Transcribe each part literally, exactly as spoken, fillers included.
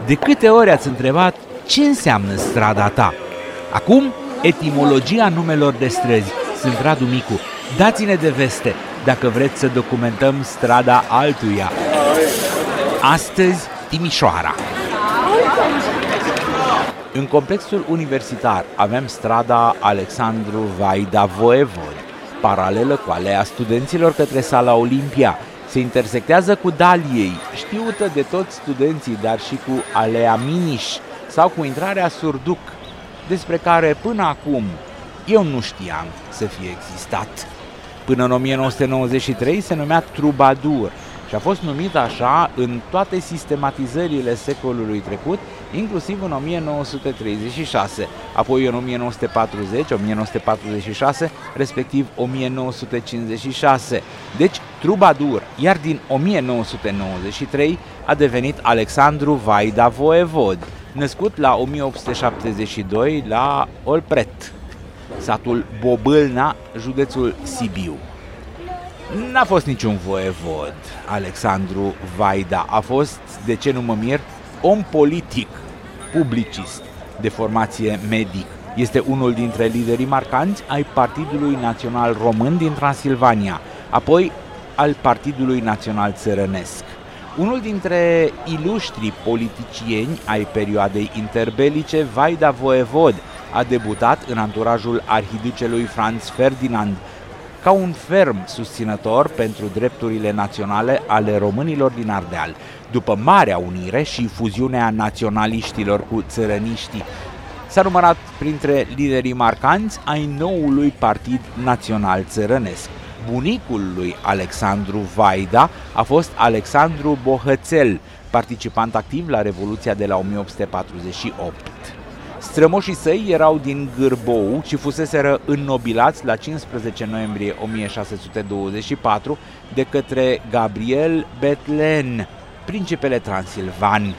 De câte ori ați întrebat ce înseamnă strada ta? Acum, etimologia numelor de străzi. Sunt Radu Micu. Dați-ne de veste dacă vreți să documentăm strada altuia. Astăzi, Timișoara. În complexul universitar avem strada Alexandru Vaida Voevod, paralelă cu alea studenților către Sala Olimpia. Se intersectează cu Daliei, știută de toți studenții, dar și cu alea Miniș sau cu intrarea Surduc, despre care până acum eu nu știam să fie existat. Până în o mie nouă sute nouăzeci și trei se numea Trubadur și a fost numit așa în toate sistematizările secolului trecut, inclusiv în o mie nouă sute treizeci și șase, apoi în o mie nouă sute patruzeci, o mie nouă sute patruzeci și șase, respectiv o mie nouă sute cincizeci și șase. Deci Trubadur, iar din o mie nouă sute nouăzeci și trei a devenit Alexandru Vaida Voevod, născut la o mie opt sute șaptezeci și doi la Olpret, satul Bobâlna, județul Sibiu. N-a fost niciun voievod. Alexandru Vaida a fost, de ce nu mă mir, om politic, publicist, de formație medic. Este unul dintre liderii marcanți ai Partidului Național Român din Transilvania, apoi al Partidului Național Țărănesc. Unul dintre iluștrii politicieni ai perioadei interbelice, Vaida Voevod a debutat în anturajul arhiducelui Franz Ferdinand, ca un ferm susținător pentru drepturile naționale ale românilor din Ardeal, după Marea Unire și fuziunea naționaliștilor cu țărăniștii. S-a numărat printre liderii marcanți ai noului Partid Național Țărănesc. Bunicul lui Alexandru Vaida a fost Alexandru Bohățel, participant activ la Revoluția de la o mie opt sute patruzeci și opt. Strămoșii săi erau din Gârbou și fuseseră înnobilați la cincisprezece noiembrie o mie șase sute douăzeci și patru de către Gabriel Bethlen, principele transilvan.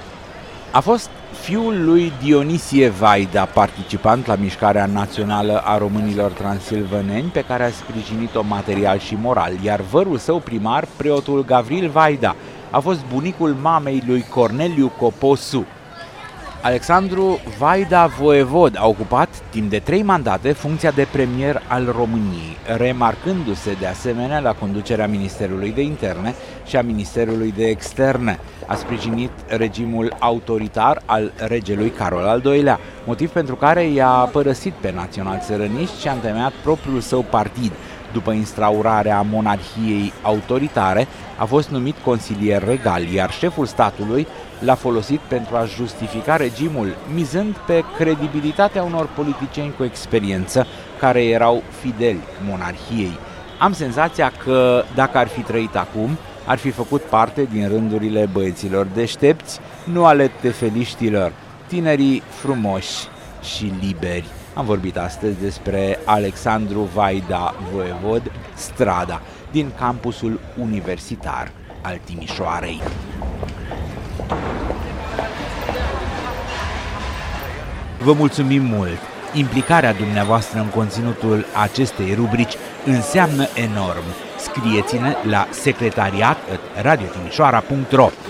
A fost fiul lui Dionisie Vaida, participant la mișcarea națională a românilor transilvaneni, pe care a sprijinit-o material și moral, iar vărul său primar, preotul Gavril Vaida, a fost bunicul mamei lui Corneliu Coposu. Alexandru Vaida Voevod a ocupat timp de trei mandate funcția de premier al României, remarcându-se de asemenea la conducerea Ministerului de Interne și a Ministerului de Externe. A sprijinit regimul autoritar al regelui Carol al doilea, motiv pentru care i-a părăsit pe național-țărăniști și a întemeiat propriul său partid. După instaurarea monarhiei autoritare, a fost numit consilier regal, iar șeful statului l-a folosit pentru a justifica regimul, mizând pe credibilitatea unor politicieni cu experiență care erau fideli monarhiei. Am senzația că, dacă ar fi trăit acum, ar fi făcut parte din rândurile băieților deștepți, nu ale tefeliștilor, tinerii frumoși și liberi. Am vorbit astăzi despre Alexandru Vaida Voevod, strada din campusul universitar al Timișoarei. Vă mulțumim mult! Implicarea dumneavoastră în conținutul acestei rubrici înseamnă enorm. Scrieți-ne la secretariat at radio timișoara punct ro.